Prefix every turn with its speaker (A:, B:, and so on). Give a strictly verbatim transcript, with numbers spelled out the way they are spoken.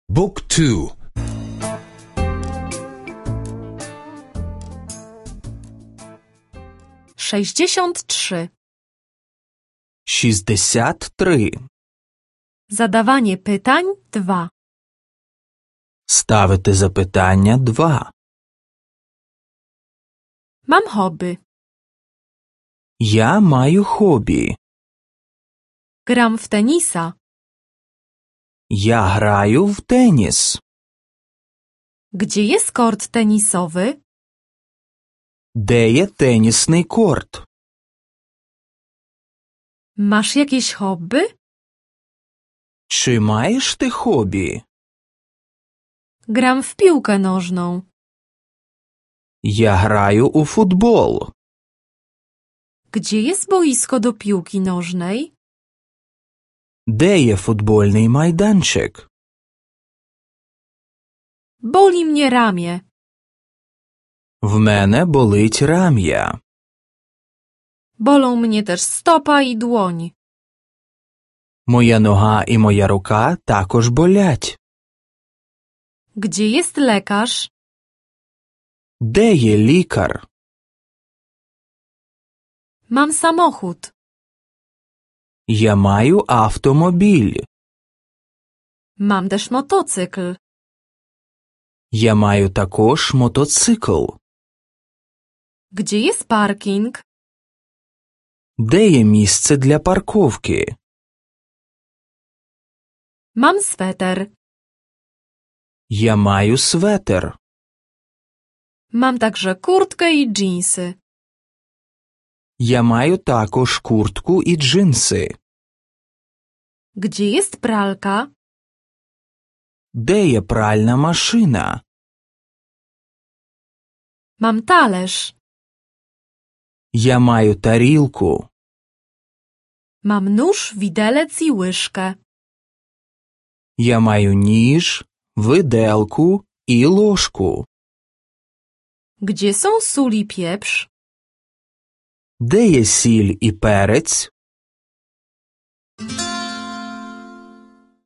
A: Book two.
B: sześćdziesiąt trzy.
C: шістдесят три.
B: Zadawanie pytań dwa.
C: Ставити запитання два.
B: Mam hobby.
C: Я маю хобі.
B: Gram w tenisa.
C: Я граю в теніс.
B: Gdzie jest kort tenisowy?
C: Де є тенісний корт?
B: Masz jakieś hobby?
C: Чи маєш ти хобі?
B: Gram w piłkę nożną.
C: Я граю у футбол.
B: Gdzie jest boisko do piłki nożnej?
C: Де є футбольний майданчик?
B: Boli mnie ramię.
C: В мене болить рам'я.
B: Bolą mnie też stopa i dłoń.
C: Моя нога і моя рука також болять.
B: Gdzie jest lekarz?
C: Де є лікар?
B: Mam samochód.
C: Я маю автомобіль.
B: Mam też motocykl.
C: Я маю також мотоцикл.
B: Gdzie jest parking?
C: Де є місце для парковки?
B: Mam sweter.
C: Я маю светер.
B: Mam także kurtkę i dżinsy.
C: Я маю також куртку і джинси.
B: Gdzie jest pralka?
C: Де є пральна машина?
B: Mam talerz.
C: Я маю тарілку.
B: Mam nóż, widelec i łyżkę.
C: Я маю ніж, виделку і ложку.
B: Gdzie są sól i pieprz?
C: Де є сіль і перець?